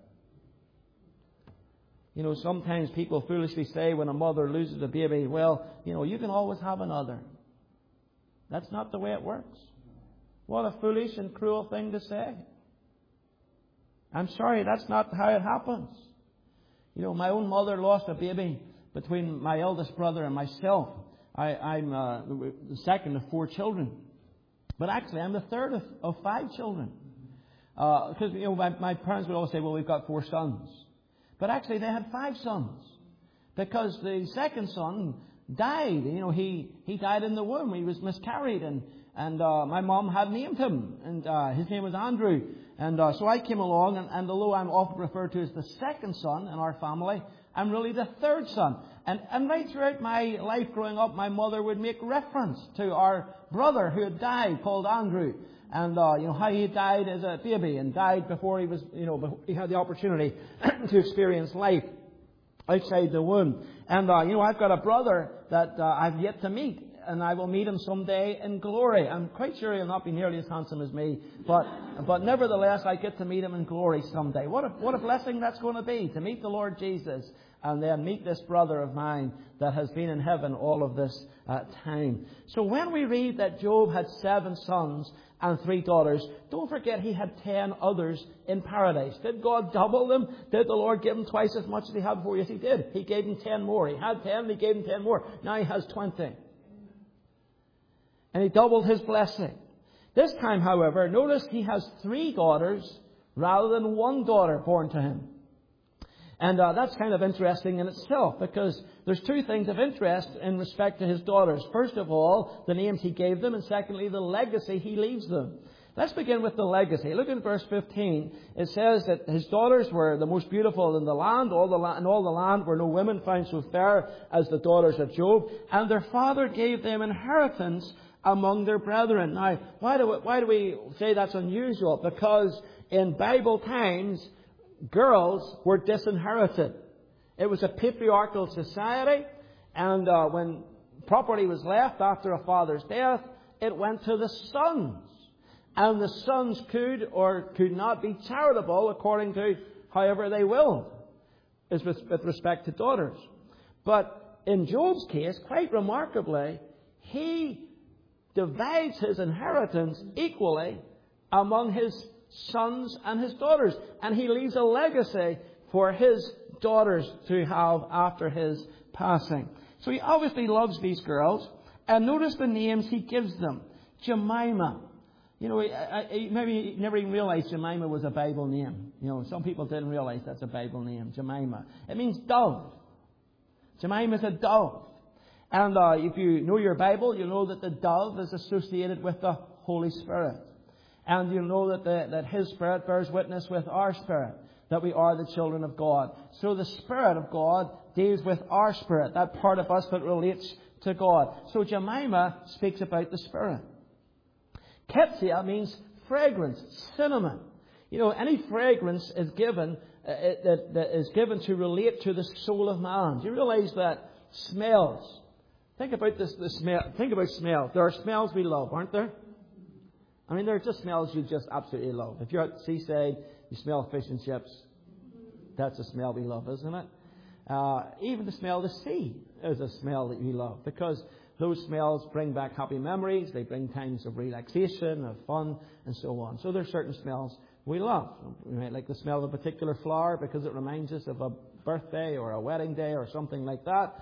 Sometimes people foolishly say when a mother loses a baby, well, you can always have another. That's not the way it works. What a foolish and cruel thing to say. I'm sorry, that's not how it happens. My own mother lost a baby between my eldest brother and myself. I'm the second of 4 children. But actually, I'm the third of 5 children. Because, my parents would always say, well, we've got 4 sons. But actually, they had 5 sons. Because the second son died. He died in the womb. He was miscarried. And my mom had named him. And his name was Andrew. And so I came along. And although I'm often referred to as the second son in our family, I'm really the third son. And right throughout my life growing up, my mother would make reference to our brother who had died, called Andrew. And, how he died as a baby and died before he was, he had the opportunity to experience life outside the womb. And, I've got a brother that I've yet to meet. and I will meet him someday in glory. I'm quite sure he'll not be nearly as handsome as me, but nevertheless, I get to meet him in glory someday. What a blessing that's going to be, to meet the Lord Jesus and then meet this brother of mine that has been in heaven all of this time. So when we read that Job had 7 sons and 3 daughters, don't forget he had 10 others in paradise. Did God double them? Did the Lord give him twice as much as he had before? Yes, he did. He gave him 10 more. He had 10, he gave him 10 more. Now he has 20. And he doubled his blessing. This time, however, notice he has 3 daughters rather than 1 daughter born to him. And that's kind of interesting in itself, because there's 2 things of interest in respect to his daughters. First of all, the names he gave them, and secondly, the legacy he leaves them. Let's begin with the legacy. Look at verse 15. It says that his daughters were the most beautiful in the land. In all the land were no women found so fair as the daughters of Job. And their father gave them inheritance among their brethren. Now, why do we say that's unusual? Because in Bible times, girls were disinherited. It was a patriarchal society, and when property was left after a father's death, it went to the sons. And the sons could or could not be charitable according to however they willed, as with respect to daughters. But in Job's case, quite remarkably, he divides his inheritance equally among his sons and his daughters. And he leaves a legacy for his daughters to have after his passing. So he obviously loves these girls. And notice the names he gives them. Jemimah. You know, maybe you never even realized Jemimah was a Bible name. You know, some people didn't realize that's a Bible name, Jemimah. It means dove. Jemimah is a dove. And if you know your Bible, you know that the dove is associated with the Holy Spirit. And you know that His Spirit bears witness with our spirit that we are the children of God. So the Spirit of God deals with our spirit, that part of us that relates to God. So Jemimah speaks about the Spirit. Ketsia means fragrance, cinnamon. You know, any fragrance is given that is given to relate to the soul of man. Do you realize that smells? Think about the smell. Think about smell. There are smells we love, aren't there? I mean, there are just smells you just absolutely love. If you're at Seaside, you smell fish and chips. That's a smell we love, isn't it? Even the smell of the sea is a smell that you love, because those smells bring back happy memories. They bring times of relaxation, of fun, and so on. So there are certain smells we love. We might like the smell of a particular flower because it reminds us of a birthday or a wedding day or something like that.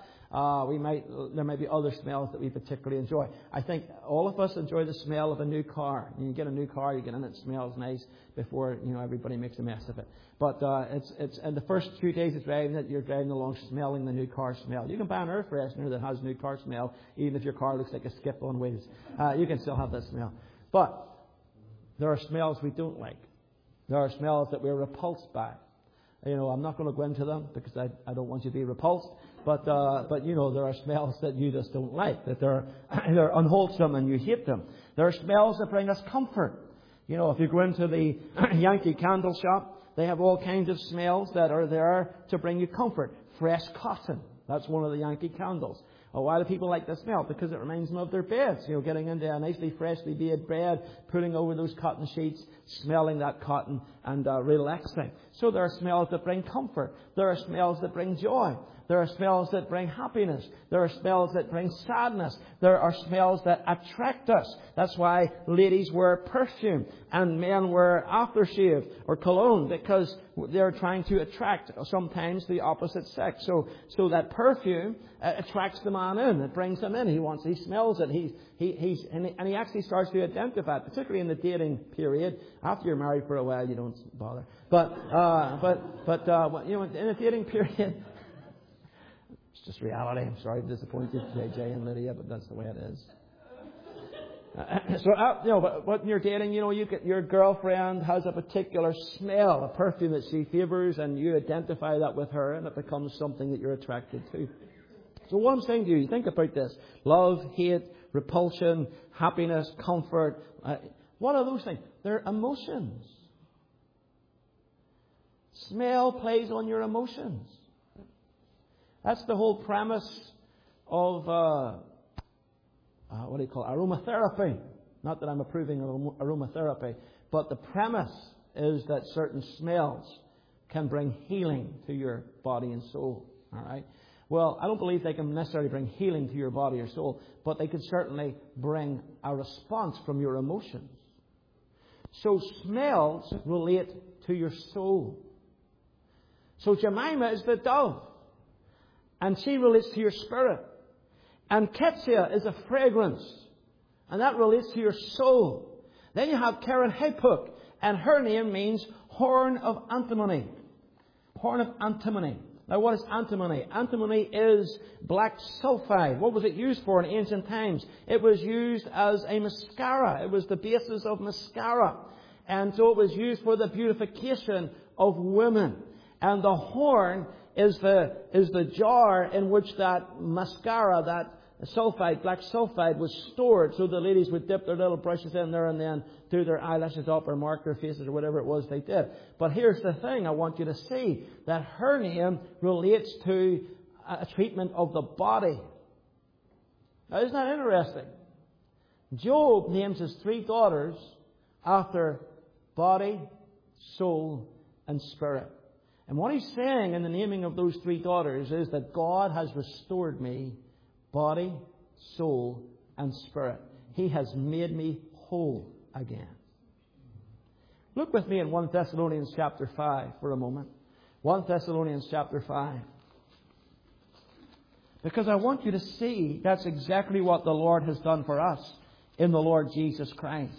There might be other smells that we particularly enjoy. I think all of us enjoy the smell of a new car. When you get a new car, you get in, it smells nice before everybody makes a mess of it. But it's in the first few days of driving it, you're driving along smelling the new car smell. You can buy an air freshener that has new car smell, even if your car looks like a skip on wheels. You can still have that smell. But there are smells we don't like. There are smells that we're repulsed by. I'm not going to go into them because I don't want you to be repulsed. But there are smells that you just don't like, that they're unwholesome and you hate them. There are smells that bring us comfort. If you go into the Yankee candle shop, they have all kinds of smells that are there to bring you comfort. Fresh cotton. That's one of the Yankee candles. Well, why do people like the smell? Because it reminds them of their beds. Getting into a nicely freshly made bed, putting over those cotton sheets, smelling that cotton and relaxing. So there are smells that bring comfort. There are smells that bring joy. There are smells that bring happiness. There are smells that bring sadness. There are smells that attract us. That's why ladies wear perfume and men wear aftershave or cologne, because they're trying to attract sometimes the opposite sex. So that perfume attracts the man in. It brings him in. He smells it. And he actually starts to identify it, particularly in the dating period. After you're married for a while, you don't bother. But in a dating period, it's just reality. I'm sorry to disappoint you, JJ and Lydia, but that's the way it is. But when you're dating, your girlfriend has a particular smell, a perfume that she favors, and you identify that with her, and it becomes something that you're attracted to. So what I'm saying to you, think about this: love, hate, repulsion, happiness, comfort. What are those things? They're emotions. Smell plays on your emotions. That's the whole premise of aromatherapy. Not that I'm approving aromatherapy, but the premise is that certain smells can bring healing to your body and soul. All right? Well, I don't believe they can necessarily bring healing to your body or soul, but they could certainly bring a response from your emotions. So smells relate to your soul. So Jemima is the dove, and she relates to your spirit. And Ketsia is a fragrance, and that relates to your soul. Then you have Karen Hapuk, and her name means horn of antimony. Horn of antimony. Now, what is antimony? Antimony is black sulfide. What was it used for in ancient times? It was used as a mascara. It was the basis of mascara. And so it was used for the beautification of women. And the horn is the jar in which that mascara, that sulfide, black sulfide, was stored. So the ladies would dip their little brushes in there and then do their eyelashes up or mark their faces or whatever it was they did. But here's the thing I want you to see, that her name relates to a treatment of the body. Now, isn't that interesting? Job names his 3 daughters after body, soul, and spirit. And what he's saying in the naming of those 3 daughters is that God has restored me body, soul, and spirit. He has made me whole again. Look with me in 1 Thessalonians chapter 5 for a moment. 1 Thessalonians chapter 5. Because I want you to see that's exactly what the Lord has done for us in the Lord Jesus Christ.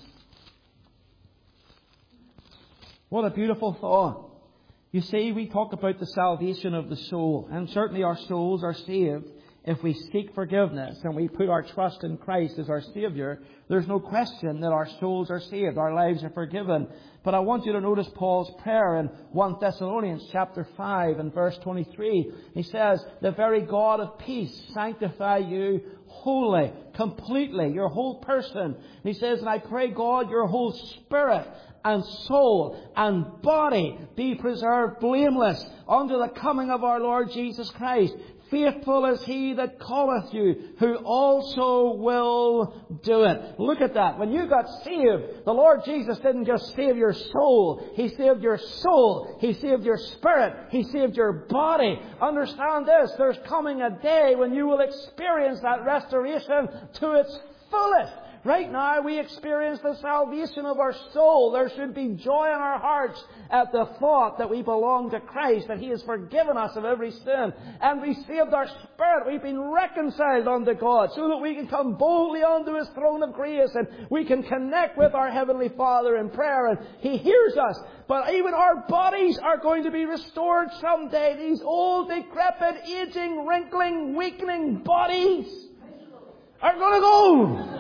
What a beautiful thought. You see, we talk about the salvation of the soul, and certainly our souls are saved if we seek forgiveness and we put our trust in Christ as our Saviour. There's no question that our souls are saved, our lives are forgiven. But I want you to notice Paul's prayer in 1 Thessalonians chapter 5 and verse 23. He says, "The very God of peace sanctify you wholly, completely, your whole person." And he says, "And I pray God your whole spirit and soul and body be preserved blameless unto the coming of our Lord Jesus Christ. Faithful is He that calleth you, who also will do it." Look at that. When you got saved, the Lord Jesus didn't just save your soul. He saved your soul. He saved your spirit. He saved your body. Understand this. There's coming a day when you will experience that restoration to its fullest. Right now, we experience the salvation of our soul. There should be joy in our hearts at the thought that we belong to Christ, that He has forgiven us of every sin. And we saved our spirit. We've been reconciled unto God so that we can come boldly unto His throne of grace and we can connect with our Heavenly Father in prayer and He hears us. But even our bodies are going to be restored someday. These old, decrepit, aging, wrinkling, weakening bodies are going to go.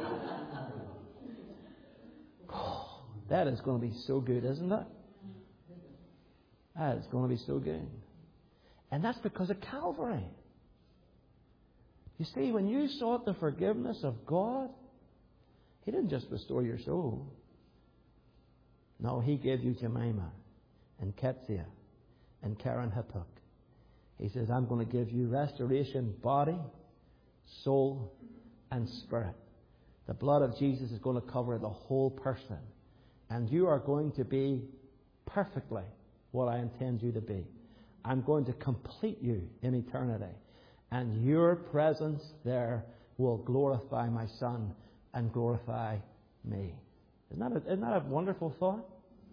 That is going to be so good, isn't it? That is going to be so good. And that's because of Calvary. You see, when you sought the forgiveness of God, He didn't just restore your soul. No, He gave you Jemima and Ketsia and Karen Hapuk. He says, "I'm going to give you restoration, body, soul, and spirit." The blood of Jesus is going to cover the whole person. And you are going to be perfectly what I intend you to be. I'm going to complete you in eternity. And your presence there will glorify my Son and glorify me. Isn't that a wonderful thought?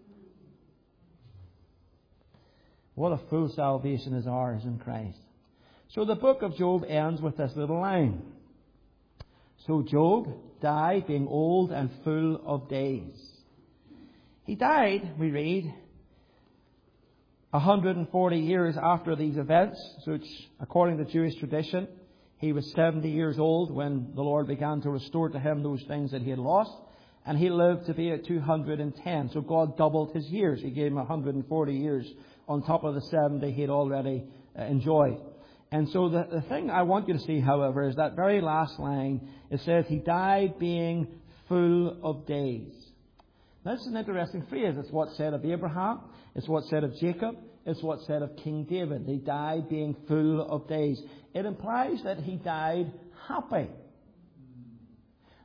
What a full salvation is ours in Christ. So the book of Job ends with this little line. So Job died being old and full of days. He died, we read, 140 years after these events, which, according to Jewish tradition, he was 70 years old when the Lord began to restore to him those things that he had lost, and he lived to be at 210. So God doubled his years. He gave him 140 years on top of the 70 he had already enjoyed. And so the thing I want you to see, however, is that very last line. It says, he died being full of days. That's an interesting phrase. It's what's said of Abraham. It's what's said of Jacob. It's what's said of King David. He died being full of days. It implies that he died happy.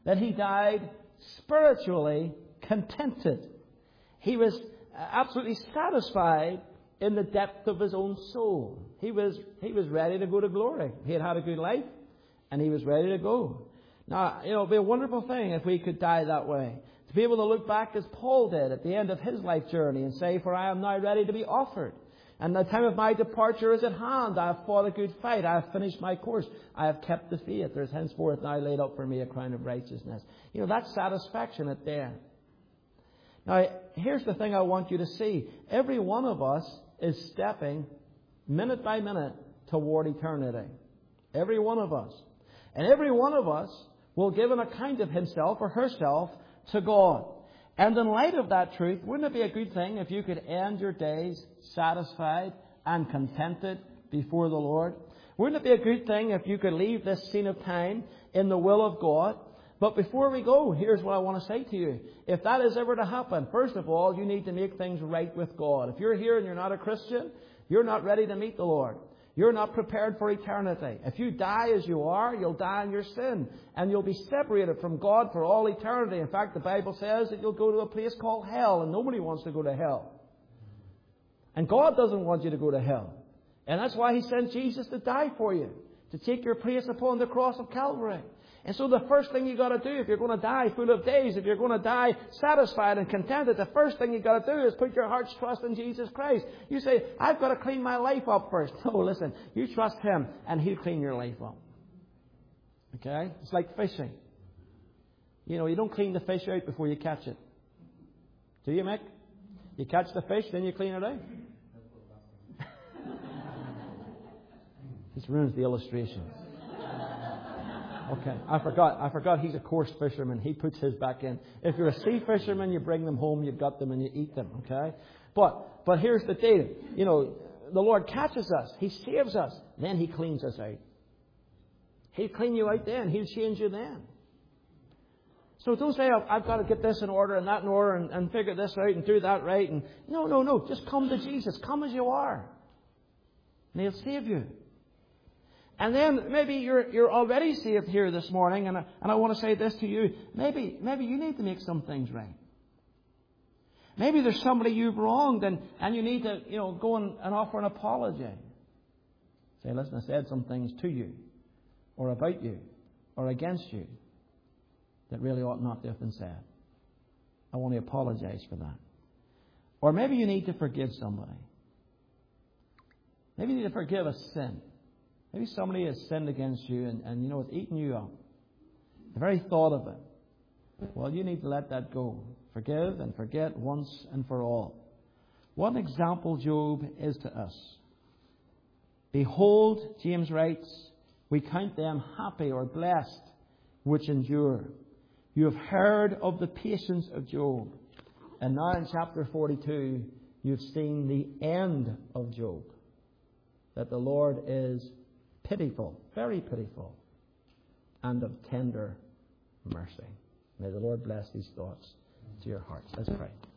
that he died spiritually contented. He was absolutely satisfied in the depth of his own soul. He was ready to go to glory. He had had a good life, and he was ready to go. Now, it would be a wonderful thing if we could die that way. To be able to look back as Paul did at the end of his life journey and say, "For I am now ready to be offered. And the time of my departure is at hand. I have fought a good fight. I have finished my course. I have kept the faith. There is henceforth now laid up for me a crown of righteousness." That's satisfaction at the end. Now, here's the thing I want you to see. Every one of us is stepping minute by minute toward eternity. Every one of us. And every one of us will give an account of himself or herself to God. And in light of that truth, wouldn't it be a good thing if you could end your days satisfied and contented before the Lord? Wouldn't it be a good thing if you could leave this scene of time in the will of God? But before we go, here's what I want to say to you. If that is ever to happen, first of all, you need to make things right with God. If you're here and you're not a Christian, you're not ready to meet the Lord. You're not prepared for eternity. If you die as you are, you'll die in your sin. And you'll be separated from God for all eternity. In fact, the Bible says that you'll go to a place called hell. And nobody wants to go to hell. And God doesn't want you to go to hell. And that's why He sent Jesus to die for you. To take your place upon the cross of Calvary. And so the first thing you've got to do, if you're going to die full of days, if you're going to die satisfied and contented, the first thing you've got to do is put your heart's trust in Jesus Christ. You say, "I've got to clean my life up first." No, listen. You trust Him and He'll clean your life up. Okay? It's like fishing. You don't clean the fish out before you catch it. Do you, Mick? You catch the fish, then you clean it out. This ruins the illustration. Okay, I forgot he's a coarse fisherman. He puts his back in. If you're a sea fisherman, you bring them home, you gut them, and you eat them, okay? But here's the deal. The Lord catches us. He saves us. Then He cleans us out. He'll clean you out then. He'll change you then. So don't say, "I've got to get this in order and that in order and figure this out and do that right." And No. Just come to Jesus. Come as you are. And He'll save you. And then maybe you're already saved here this morning, and I want to say this to you. Maybe you need to make some things right. Maybe there's somebody you've wronged, and you need to go and offer an apology. Say, "Listen, I said some things to you, or about you, or against you, that really ought not to have been said. I want to apologize for that." Or maybe you need to forgive somebody. Maybe you need to forgive a sin. Maybe somebody has sinned against you and it's eating you up. The very thought of it. Well, you need to let that go. Forgive and forget once and for all. What an example Job is to us. "Behold," James writes, "we count them happy or blessed which endure." You have heard of the patience of Job. And now in chapter 42, you've seen the end of Job. That the Lord is pitiful, very pitiful, and of tender mercy. May the Lord bless these thoughts to your hearts. Let's pray.